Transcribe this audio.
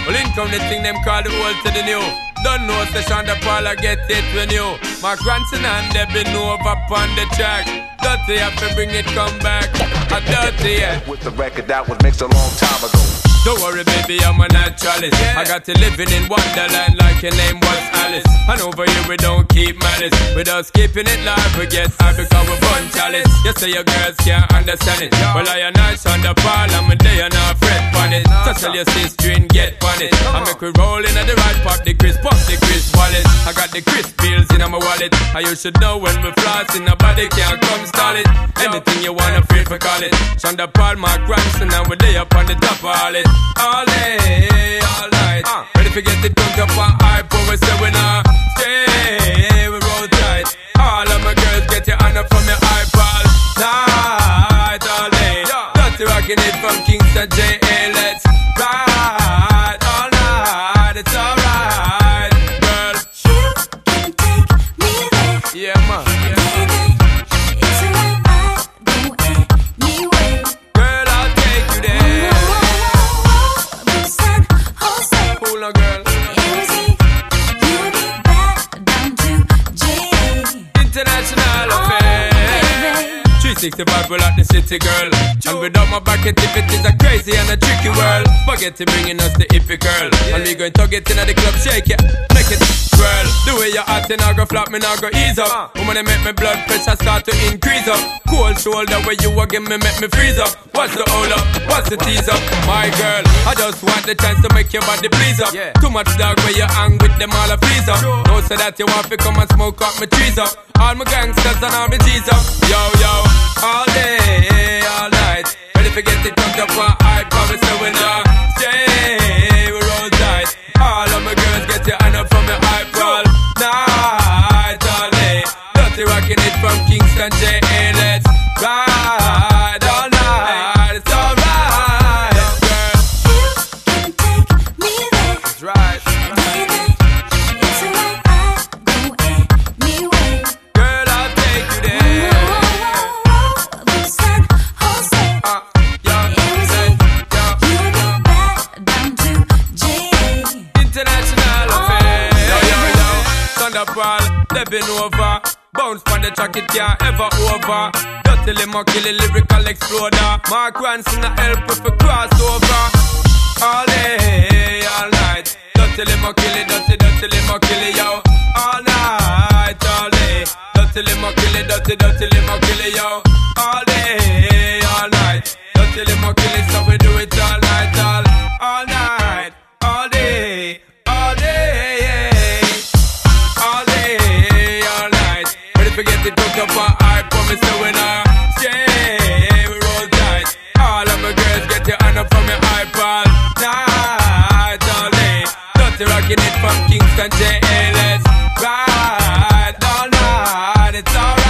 Well, in come the thing them call the old to the new. Don't know session the parlor get it when you. My grandson and they been over on the track. Dirty have to bring it come back. A dirty yeah. With the record that was mixed a long time ago. Don't worry baby, I'm a naturalist. I got to living in Wonderland like your name was Alice. And over here we don't keep malice. With us keeping it live we get high because we burn chalice. You say your girls can't understand it. Well I a nice on the ball and me day and I fret on it. So tell your sister and get on it. I make we roll in at the right pop the crisp wallet. I got the crisp bills in my wallet. And you should know when we flossing nobody can't come stall it. Anything you wanna feel for call it. Shonda Paul, my grandson and we day up on the top of all it. All day, all night. Ready to get it drunk up on high, but we say we not stay, we roll tight. All of my girls get your honor from your iPod. Night, all day. Dirty rocking it from Kingston J.A. Let's ride all night. It's alright, girl. You can take me there. Yeah, man. Baby, it's alright, I go anywhere. Girl, I'll take you there. San Jose. Cool now, girl. International affair. 365 we like the city girl. And without my back activities a crazy and a tricky world. Spaghetti bringing us the hippie girl. And we going to get in the club, shake it, make it swirl. The way you're acting, I go flop, me now go ease up. Woman, they make my blood pressure start to increase up. Cold shoulder where you again, me make me freeze up. What's the hold up? What's the tease up? My girl, I just want the chance to make your body please up. Too much dog where you hang with them all a freeze up. No say that you want to come and smoke up my trees up. All my gangsters and all my G's up. Yo, yo, all day, all night. Ready to get it drunk up on high. Promise that we're not stay, we roll tight. All of my girls get your honor from your iPod. Night, all day. Dirty rocking it from Kingston J.A. Let's ride all night. It's alright, girl. You can take me there. That's right. Baby, it's alright, I go anywhere. Girl, I'll take you there. San Jose. International affair. Yo. Thunderball, living over. Bounce on the track, it can't ever over. Dirty limo, kill it, lyrical exploder. Mark Ranson, I help if we cross over. All day, all night. Dirty limo, kill it, dirty limo, kill it, yo. All night, all day. Dirty limo, kill it, dirty limo, kill it, yo. All day, all night. Dirty limo, kill it, so we do it all night, all night, all day, all day, all day, all night. Ready to get it hooked up on high, promise that we're not stay, we roll tight. All of my girls get your honor from your iPod. Night, all day. Dirty rocking it from Kingston J.A. Let's ride all night. It's alright.